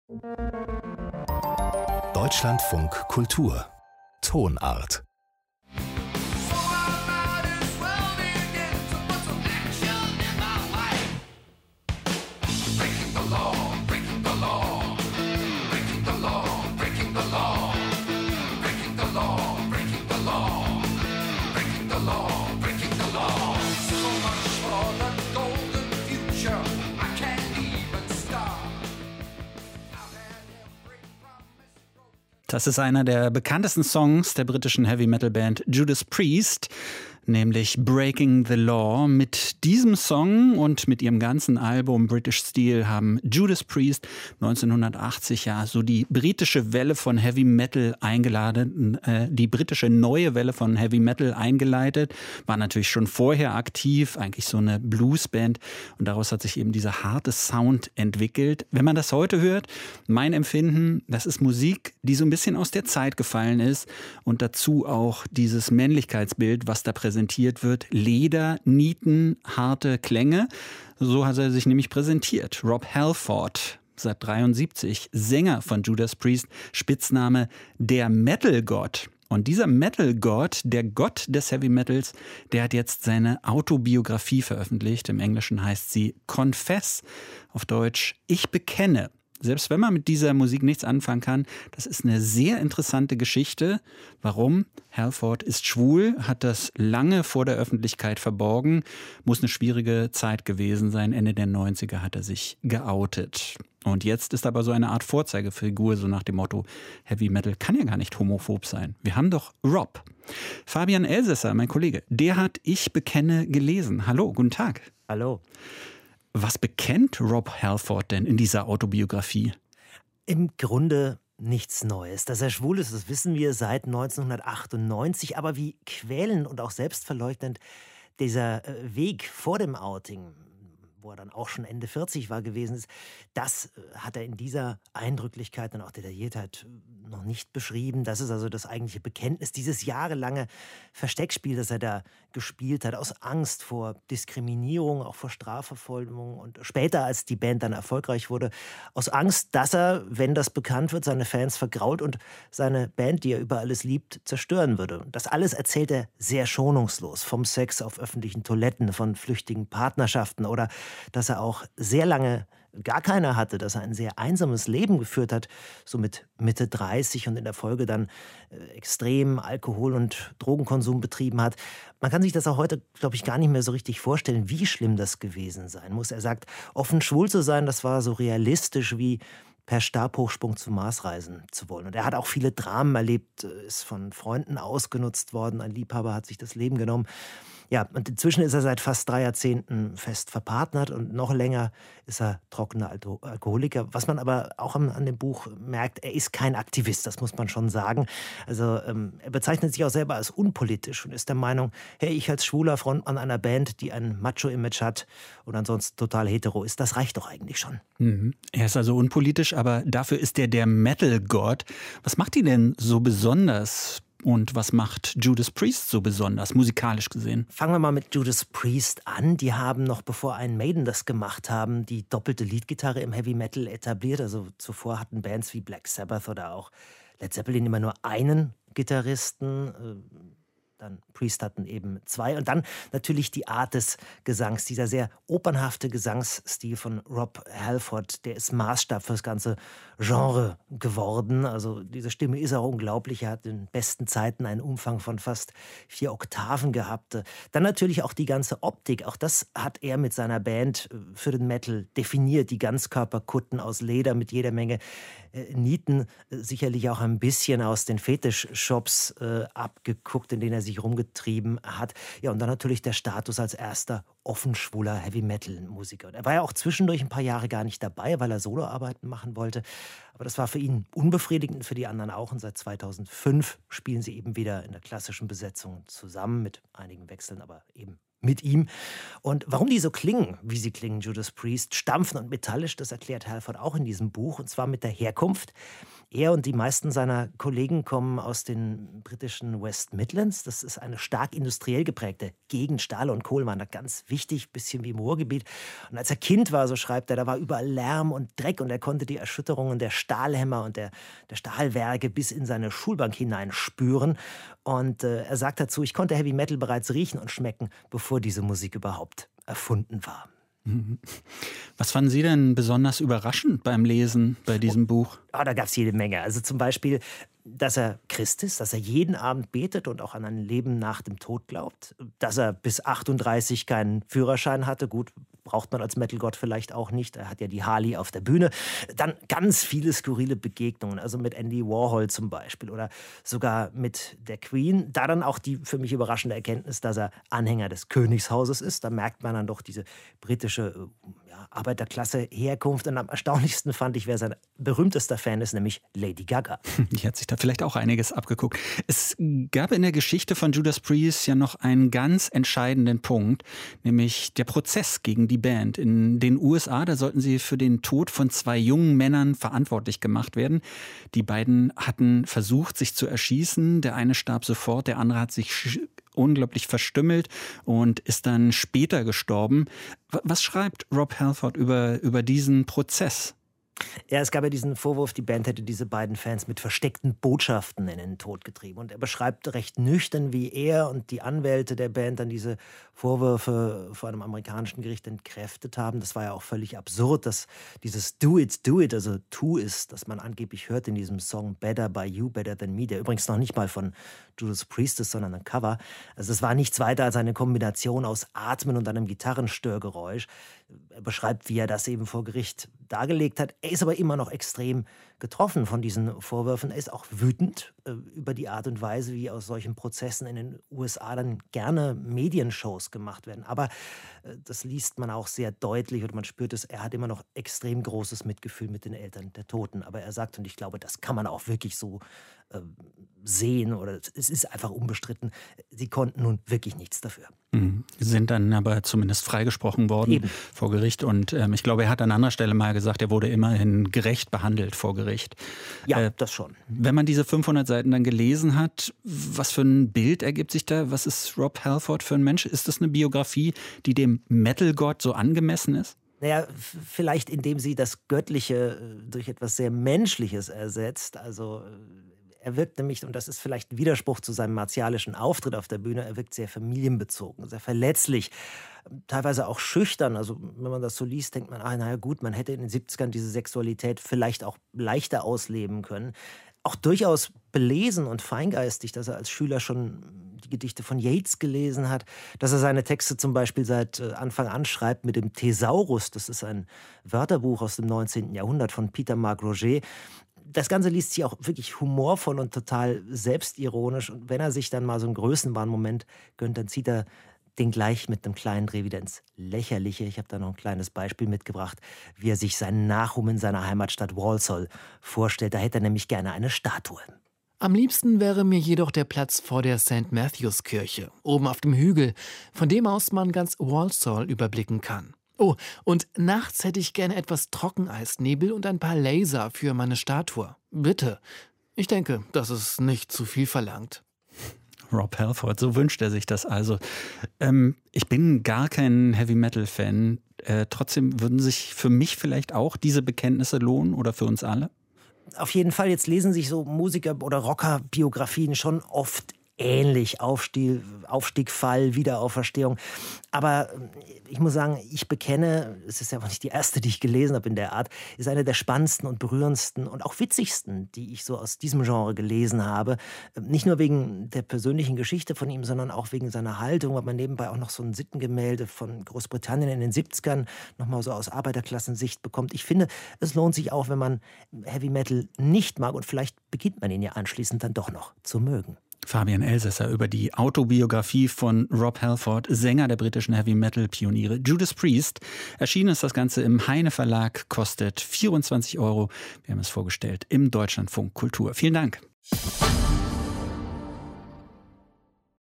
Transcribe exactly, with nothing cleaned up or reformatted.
Deutschlandfunk Kultur Tonart. Das ist einer der bekanntesten Songs der britischen Heavy-Metal-Band Judas Priest, nämlich Breaking the Law. Mit diesem Song und mit ihrem ganzen Album British Steel haben Judas Priest neunzehnhundertachtzig ja so die britische Welle von Heavy Metal eingeladen, äh, die britische neue Welle von Heavy Metal eingeleitet, war natürlich schon vorher aktiv, eigentlich so eine Bluesband, und daraus hat sich eben dieser harte Sound entwickelt. Wenn man das heute hört, mein Empfinden, das ist Musik, die so ein bisschen aus der Zeit gefallen ist, und dazu auch dieses Männlichkeitsbild, was da präsentiert wird. Leder, Nieten, harte Klänge. So hat er sich nämlich präsentiert. Rob Halford, seit dreiundsiebzig, Sänger von Judas Priest, Spitzname der Metal-Gott. Und dieser Metal-Gott, der Gott des Heavy Metals, der hat jetzt seine Autobiografie veröffentlicht. Im Englischen heißt sie Confess, auf Deutsch Ich bekenne. Selbst wenn man mit dieser Musik nichts anfangen kann, das ist eine sehr interessante Geschichte. Warum? Halford ist schwul, hat das lange vor der Öffentlichkeit verborgen, muss eine schwierige Zeit gewesen sein. Ende der neunziger hat er sich geoutet. Und jetzt ist aber so eine Art Vorzeigefigur, so nach dem Motto, Heavy Metal kann ja gar nicht homophob sein. Wir haben doch Rob. Fabian Elsässer, mein Kollege, der hat Ich bekenne gelesen. Hallo, guten Tag. Hallo. Was bekennt Rob Halford denn in dieser Autobiografie? Im Grunde nichts Neues. Dass er schwul ist, das wissen wir seit neunzehnhundertachtundneunzig. Aber wie quälend und auch selbstverleugnend dieser Weg vor dem Outing, wo er dann auch schon Ende vierzig war, gewesen ist, das hat er in dieser Eindrücklichkeit und auch Detailliertheit noch nicht beschrieben. Das ist also das eigentliche Bekenntnis, dieses jahrelange Versteckspiel, das er da gespielt hat, aus Angst vor Diskriminierung, auch vor Strafverfolgung, und später, als die Band dann erfolgreich wurde, aus Angst, dass er, wenn das bekannt wird, seine Fans vergrault und seine Band, die er über alles liebt, zerstören würde. Das alles erzählt er sehr schonungslos, vom Sex auf öffentlichen Toiletten, von flüchtigen Partnerschaften, oder dass er auch sehr lange gar keiner hatte, dass er ein sehr einsames Leben geführt hat, so mit Mitte dreißig, und in der Folge dann äh, extrem Alkohol- und Drogenkonsum betrieben hat. Man kann sich das auch heute, glaube ich, gar nicht mehr so richtig vorstellen, wie schlimm das gewesen sein muss. Er sagt, offen schwul zu sein, das war so realistisch wie per Stabhochsprung zum Mars reisen zu wollen. Und er hat auch viele Dramen erlebt, ist von Freunden ausgenutzt worden, ein Liebhaber hat sich das Leben genommen. Ja, und inzwischen ist er seit fast drei Jahrzehnten fest verpartnert, und noch länger ist er trockener Alto- Alkoholiker. Was man aber auch an, an dem Buch merkt, er ist kein Aktivist, das muss man schon sagen. Also ähm, er bezeichnet sich auch selber als unpolitisch und ist der Meinung, hey, ich als schwuler Frontmann einer Band, die ein Macho-Image hat und ansonsten total hetero ist, das reicht doch eigentlich schon. Mhm. Er ist also unpolitisch, aber dafür ist er der Metal-Gott. Was macht ihn denn so besonders? Und was macht Judas Priest so besonders, musikalisch gesehen? Fangen wir mal mit Judas Priest an. Die haben noch, bevor Iron Maiden das gemacht haben, die doppelte Leadgitarre im Heavy Metal etabliert. Also zuvor hatten Bands wie Black Sabbath oder auch Led Zeppelin immer nur einen Gitarristen. Dann Priest hatten eben zwei. Und dann natürlich die Art des Gesangs, dieser sehr opernhafte Gesangsstil von Rob Halford, der ist Maßstab für das ganze Genre geworden. Also diese Stimme ist auch unglaublich. Er hat in besten Zeiten einen Umfang von fast vier Oktaven gehabt. Dann natürlich auch die ganze Optik. Auch das hat er mit seiner Band für den Metal definiert. Die Ganzkörperkutten aus Leder mit jeder Menge äh, Nieten. Sicherlich auch ein bisschen aus den Fetischshops äh, abgeguckt, in denen er sich rumgetrieben hat. Ja, und dann natürlich der Status als erster offen schwuler Heavy-Metal-Musiker. Er war ja auch zwischendurch ein paar Jahre gar nicht dabei, weil er Soloarbeiten machen wollte. Aber das war für ihn unbefriedigend, für die anderen auch. Und seit zweitausendfünf spielen sie eben wieder in der klassischen Besetzung zusammen, mit einigen Wechseln, aber eben mit ihm. Und warum die so klingen, wie sie klingen, Judas Priest, stampfen und metallisch, das erklärt Halford auch in diesem Buch, und zwar mit der Herkunft. Er und die meisten seiner Kollegen kommen aus den britischen West Midlands. Das ist eine stark industriell geprägte Gegend. Stahl und Kohle waren da ganz wichtig, bisschen wie im Ruhrgebiet. Und als er Kind war, so schreibt er, da war überall Lärm und Dreck und er konnte die Erschütterungen der Stahlhämmer und der, der Stahlwerke bis in seine Schulbank hinein spüren. Und äh, er sagt dazu, ich konnte Heavy Metal bereits riechen und schmecken, bevor diese Musik überhaupt erfunden war. Was fanden Sie denn besonders überraschend beim Lesen bei diesem Buch? Oh, da gab es jede Menge. Also zum Beispiel, dass er Christ ist, dass er jeden Abend betet und auch an ein Leben nach dem Tod glaubt. Dass er bis achtunddreißig keinen Führerschein hatte. Gut, braucht man als Metal-Gott vielleicht auch nicht. Er hat ja die Harley auf der Bühne. Dann ganz viele skurrile Begegnungen. Also mit Andy Warhol zum Beispiel oder sogar mit der Queen. Da dann auch die für mich überraschende Erkenntnis, dass er Anhänger des Königshauses ist. Da merkt man dann doch diese britische ja, Arbeiterklasse-Herkunft. Und am erstaunlichsten fand ich, wer sein berühmtester Fan ist, nämlich Lady Gaga. Die hat sich da vielleicht auch einiges abgeguckt. Es gab in der Geschichte von Judas Priest ja noch einen ganz entscheidenden Punkt, nämlich der Prozess gegen die Band. In den U S A, da sollten sie für den Tod von zwei jungen Männern verantwortlich gemacht werden. Die beiden hatten versucht, sich zu erschießen. Der eine starb sofort, der andere hat sich unglaublich verstümmelt und ist dann später gestorben. Was schreibt Rob Halford über, über diesen Prozess? Ja, es gab ja diesen Vorwurf, die Band hätte diese beiden Fans mit versteckten Botschaften in den Tod getrieben. Und er beschreibt recht nüchtern, wie er und die Anwälte der Band dann diese Vorwürfe vor einem amerikanischen Gericht entkräftet haben. Das war ja auch völlig absurd, dass dieses Do It, Do It, also Tu ist, das man angeblich hört in diesem Song Better by You, Better Than Me, der übrigens noch nicht mal von Judas Priest ist, sondern ein Cover. Also es war nichts weiter als eine Kombination aus Atmen und einem Gitarrenstörgeräusch. Er beschreibt, wie er das eben vor Gericht dargelegt hat. Er ist aber immer noch extrem getroffen von diesen Vorwürfen. Er ist auch wütend äh, über die Art und Weise, wie aus solchen Prozessen in den U S A dann gerne Medienshows gemacht werden. Aber äh, das liest man auch sehr deutlich und man spürt es, er hat immer noch extrem großes Mitgefühl mit den Eltern der Toten. Aber er sagt, und ich glaube, das kann man auch wirklich so äh, sehen oder es ist einfach unbestritten, sie konnten nun wirklich nichts dafür. Mhm. Sind dann aber zumindest freigesprochen worden Eben. vor Gericht und ähm, ich glaube, er hat an anderer Stelle mal gesagt, er wurde immerhin gerecht behandelt vor Gericht. Ja, äh, das schon. Wenn man diese fünfhundert Seiten dann gelesen hat, was für ein Bild ergibt sich da? Was ist Rob Halford für ein Mensch? Ist das eine Biografie, die dem Metal-Gott so angemessen ist? Naja, vielleicht indem sie das Göttliche durch etwas sehr Menschliches ersetzt. Also er wirkt nämlich, und das ist vielleicht ein Widerspruch zu seinem martialischen Auftritt auf der Bühne, er wirkt sehr familienbezogen, sehr verletzlich, teilweise auch schüchtern. Also wenn man das so liest, denkt man, ah, naja gut, man hätte in den siebzigern diese Sexualität vielleicht auch leichter ausleben können. Auch durchaus belesen und feingeistig, dass er als Schüler schon die Gedichte von Yeats gelesen hat, dass er seine Texte zum Beispiel seit Anfang an schreibt mit dem Thesaurus, das ist ein Wörterbuch aus dem neunzehnten Jahrhundert von Peter Mark Roget. Das Ganze liest sich auch wirklich humorvoll und total selbstironisch. Und wenn er sich dann mal so einen Größenwahnmoment gönnt, dann zieht er den gleich mit einem kleinen Dreh wieder ins Lächerliche. Ich habe da noch ein kleines Beispiel mitgebracht, wie er sich seinen Nachruhm in seiner Heimatstadt Walsall vorstellt. Da hätte er nämlich gerne eine Statue. Am liebsten wäre mir jedoch der Platz vor der Saint Matthews Kirche, oben auf dem Hügel, von dem aus man ganz Walsall überblicken kann. Oh, und nachts hätte ich gerne etwas Trockeneisnebel und ein paar Laser für meine Statue. Bitte. Ich denke, das ist nicht zu viel verlangt. Rob Halford, so wünscht er sich das also. Ähm, ich bin gar kein Heavy-Metal-Fan. Äh, trotzdem würden sich für mich vielleicht auch diese Bekenntnisse lohnen oder für uns alle? Auf jeden Fall, jetzt lesen sich so Musiker- oder Rocker-Biografien schon oft ähnlich. Aufstieg, Aufstieg, Fall, Wiederauferstehung. Aber ich muss sagen, ich bekenne, es ist ja auch nicht die erste, die ich gelesen habe in der Art, ist eine der spannendsten und berührendsten und auch witzigsten, die ich so aus diesem Genre gelesen habe. Nicht nur wegen der persönlichen Geschichte von ihm, sondern auch wegen seiner Haltung, weil man nebenbei auch noch so ein Sittengemälde von Großbritannien in den siebzigern nochmal so aus Arbeiterklassensicht bekommt. Ich finde, es lohnt sich auch, wenn man Heavy Metal nicht mag und vielleicht beginnt man ihn ja anschließend dann doch noch zu mögen. Fabian Elsässer über die Autobiografie von Rob Halford, Sänger der britischen Heavy-Metal-Pioniere. Judas Priest. Erschienen ist das Ganze im Heine Verlag, kostet vierundzwanzig Euro. Wir haben es vorgestellt im Deutschlandfunk Kultur. Vielen Dank.